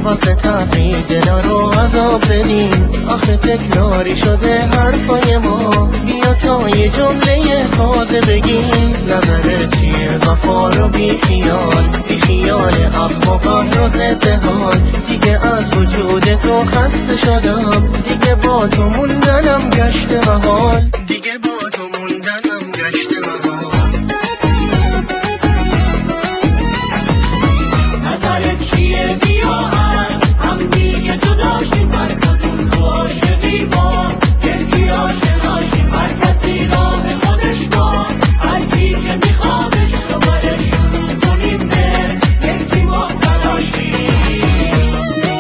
واسه تفریح دلا رو عذاب بدیم. آخه تکراری شده حرفای ما، بیا تا یه جمله تازه بگیم. نظرت چیه وفا رو بی خیال احمقان رو ضد حال. دیگه از وجود تو خسته شدم، دیگه با تو موندنم گشت محال، دیگه با تو موندنم گشت محال. نظرت چیه بیا هم دیگه جدا شیم، هر کدوم تو عاشقی با یکی آشنا شیم. هر کسی راه خودش با هر کی که میخوادش دوباره شروع کنیم به یکی مبتلا شیم.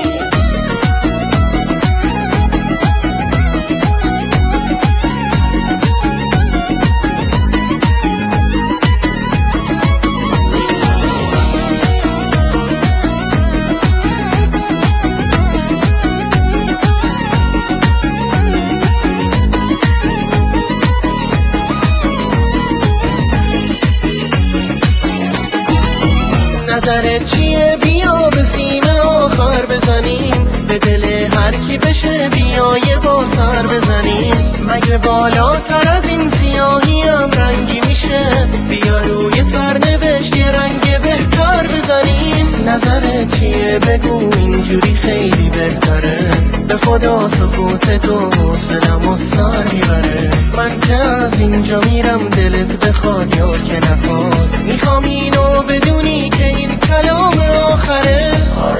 نظرت چیه بیا به سینه آخر بزنیم، به دل هر کی بشه بیا یه با سر بزنیم. مگه بالاتر از این سیاهی هم رنگی میشه؟ بیا روی سرنوشت یه رنگ بهتر بزنیم. نظرت چیه بگو اینجوری خیلی بهتره، به خدا سکوت تو حوصله‌مو سر میبره. من که از اینجا میرم دلت بخواد یا که نخواد، میخوام اینو بدونی که این کلام آخره.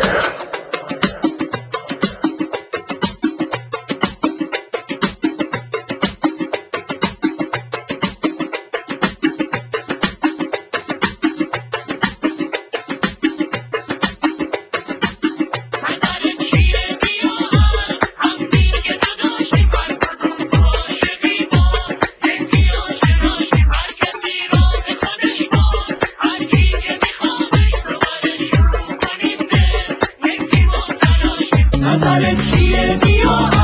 نظرت چیه بیا هم دیگه جدا شیم، هر کدوم تو عاشقی با یکی آشنا شیم. هر کسی راه خودش با هر کی که میخوادش دوباره شروع کنیم به یکی مبتلا شیم. نظرت چیه بیا